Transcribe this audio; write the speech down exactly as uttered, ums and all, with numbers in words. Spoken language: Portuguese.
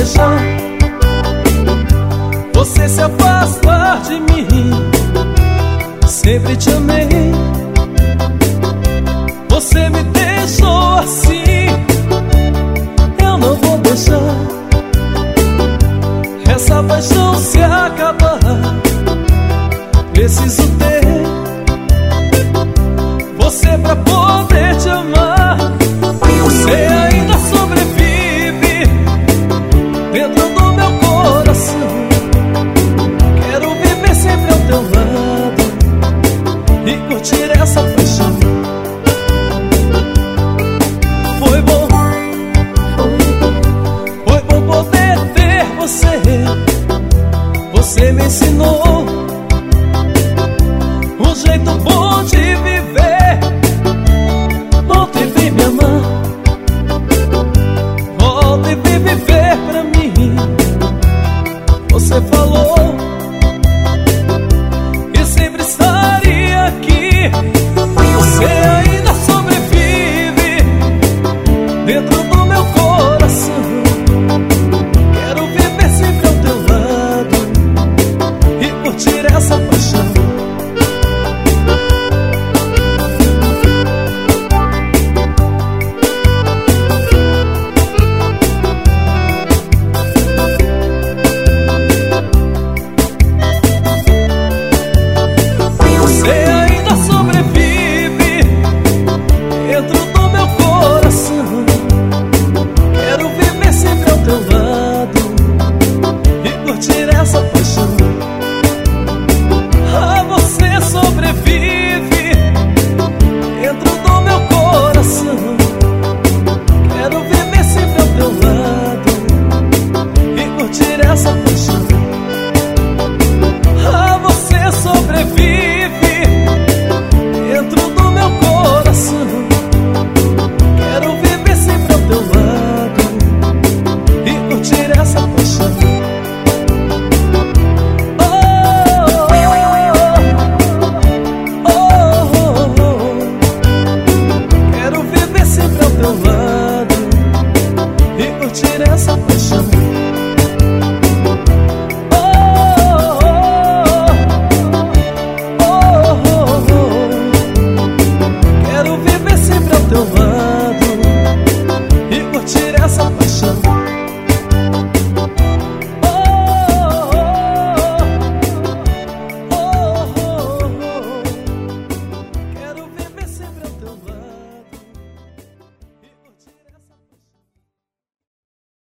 deixar você se afastar de mim. Sempre te amei, você me deixou assim. Eu não vou deixar essa paixão se acabar. Preciso ter você pra poder te amar. Você ainda sobrevive dentro do meu coração. Quero viver sempre ao teu lado e curtir essa paixão. Foi bom, foi bom poder ter você. Você me ensinou um jeito bom de viver. Volta e vem me amar, volta e vem viver pra mim. Você falou que sempre estaria aqui. Você ainda sobrevive dentro do meu coração. Quero viver sempre ao teu lado e curtir essa paixão. Essa paixão. Ah, você sobrevive dentro do meu coração. Quero viver sempre ao teu lado e curtir essa paixão. Ah, você sobrevive dentro do meu coração. Quero viver sempre ao teu lado e curtir essa paixão. Curtir essa paixão. Oh, oh, oh, oh, oh. Quero viver sempre ao teu lado e curtir essa paixão.